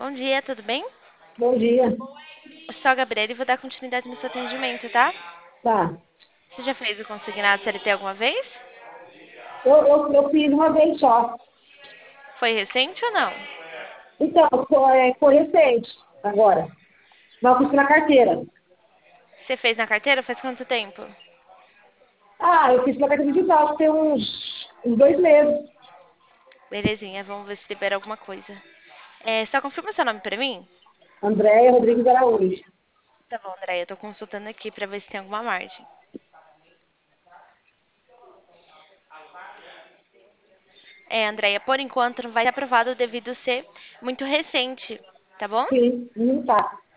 Bom dia, tudo bem? Bom dia. Eu sou a Gabriela e vou dar continuidade no seu atendimento, tá? Tá. Você já fez o consignado CLT alguma vez? Eu fiz uma vez só. Foi recente ou não? Então, foi recente, agora. Mas eu fiz na carteira. Você fez na carteira faz quanto tempo? Ah, eu fiz na carteira digital, tem uns 2 meses. Belezinha, vamos ver se libera alguma coisa. Só confirma seu nome pra mim? Andréia Rodrigues Araújo. Tá bom, André, eu tô consultando aqui pra ver se tem alguma margem. Andréia, por enquanto não vai ser aprovado devido ser muito recente, tá bom? Sim, não tá.